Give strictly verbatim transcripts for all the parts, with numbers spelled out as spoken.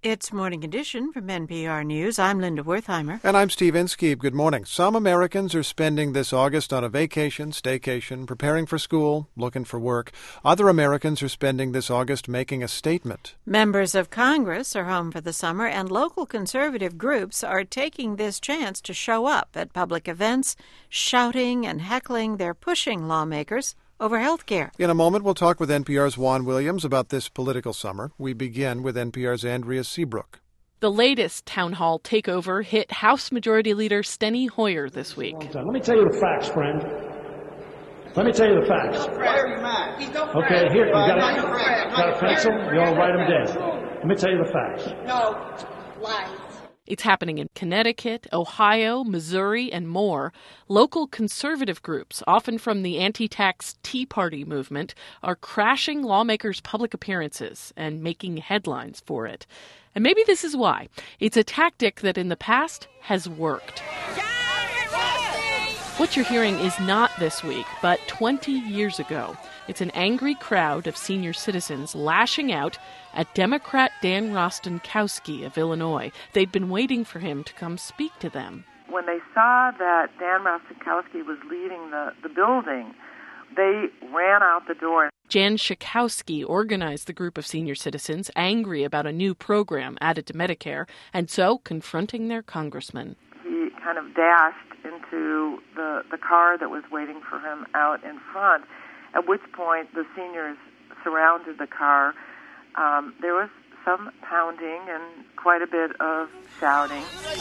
It's Morning Edition from N P R News. I'm Linda Wertheimer. And I'm Steve Inskeep. Good morning. Some Americans are spending this August on a vacation, staycation, preparing for school, looking for work. Other Americans are spending this August making a statement. Members of Congress are home for the summer, and local conservative groups are taking this chance to show up at public events, shouting and heckling their pushing lawmakers over health care. In a moment, we'll talk with N P R's Juan Williams about this political summer. We begin with N P R's Andrea Seabrook. The latest town hall takeover hit House Majority Leader Steny Hoyer this week. Let me tell you the facts, friend. Let me tell you the facts. Why are you mad? Okay, here, you got a, got a pencil? You all write them down. Let me tell you the facts. No, lies. It's happening in Connecticut, Ohio, Missouri, and more. Local conservative groups, often from the anti-tax Tea Party movement, are crashing lawmakers' public appearances and making headlines for it. And maybe this is why. It's a tactic that in the past has worked. What you're hearing is not this week, but twenty years ago. It's an angry crowd of senior citizens lashing out at Democrat Dan Rostenkowski of Illinois. They'd been waiting for him to come speak to them. When they saw that Dan Rostenkowski was leaving the, the building, they ran out the door. Jan Schakowsky organized the group of senior citizens angry about a new program added to Medicare, and so confronting their congressman. He kind of dashed into the, the car that was waiting for him out in front, at which point the seniors surrounded the car. Um, there was some pounding and quite a bit of shouting.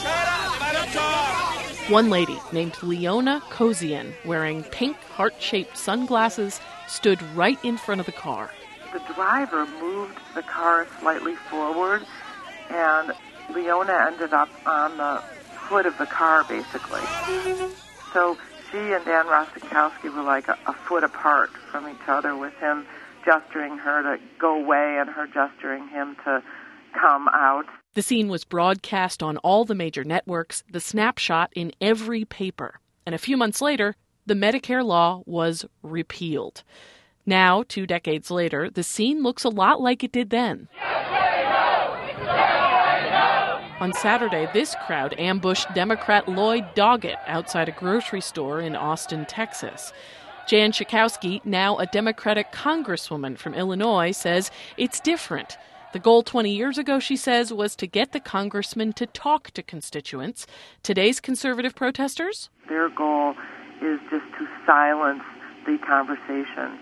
One lady named Leona Kozian, wearing pink heart-shaped sunglasses, stood right in front of the car. The driver moved the car slightly forward, and Leona ended up on the foot of the car, basically. So she and Dan Rostenkowski were like a, a foot apart from each other, with him gesturing her to go away and her gesturing him to come out. The scene was broadcast on all the major networks, the snapshot in every paper. And a few months later, the Medicare law was repealed. Now, two decades later, the scene looks a lot like it did then. On Saturday, this crowd ambushed Democrat Lloyd Doggett outside a grocery store in Austin, Texas. Jan Schakowsky, now a Democratic congresswoman from Illinois, says it's different. The goal twenty years ago, she says, was to get the congressman to talk to constituents. Today's conservative protesters? Their goal is just to silence the conversation.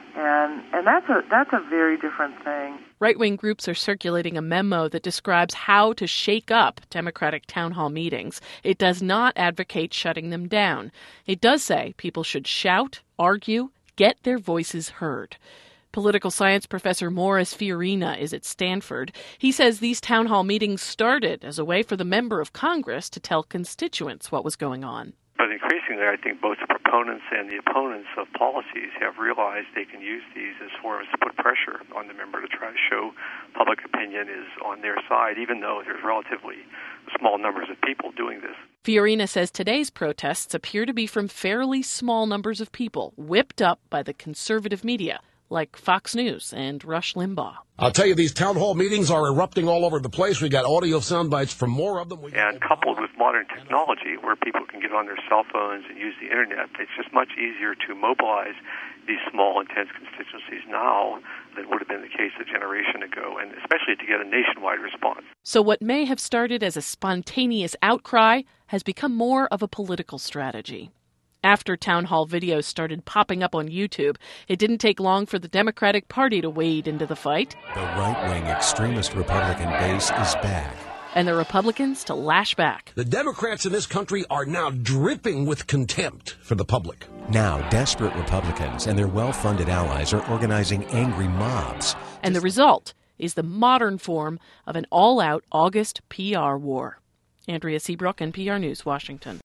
And and that's a that's a very different thing. Right-wing groups are circulating a memo that describes how to shake up Democratic town hall meetings. It does not advocate shutting them down. It does say people should shout, argue, get their voices heard. Political science professor Morris Fiorina is at Stanford. He says these town hall meetings started as a way for the member of Congress to tell constituents what was going on. But increasingly, I think both the proponents and the opponents of policies have realized they can use these as forms to put pressure on the member to try to show public opinion is on their side, even though there's relatively small numbers of people doing this. Fiorina says today's protests appear to be from fairly small numbers of people, whipped up by the conservative media, like Fox News and Rush Limbaugh. I'll tell you, these town hall meetings are erupting all over the place. We got audio sound bites from more of them. We and coupled with modern technology, where people can get on their cell phones and use the internet, it's just much easier to mobilize these small, intense constituencies now than would have been the case a generation ago, and especially to get a nationwide response. So what may have started as a spontaneous outcry has become more of a political strategy. After town hall videos started popping up on YouTube, it didn't take long for the Democratic Party to wade into the fight. The right-wing extremist Republican base is back. And the Republicans to lash back. The Democrats in this country are now dripping with contempt for the public. Now, desperate Republicans and their well-funded allies are organizing angry mobs. And the result is the modern form of an all-out August P R war. Andrea Seabrook, N P R News, Washington.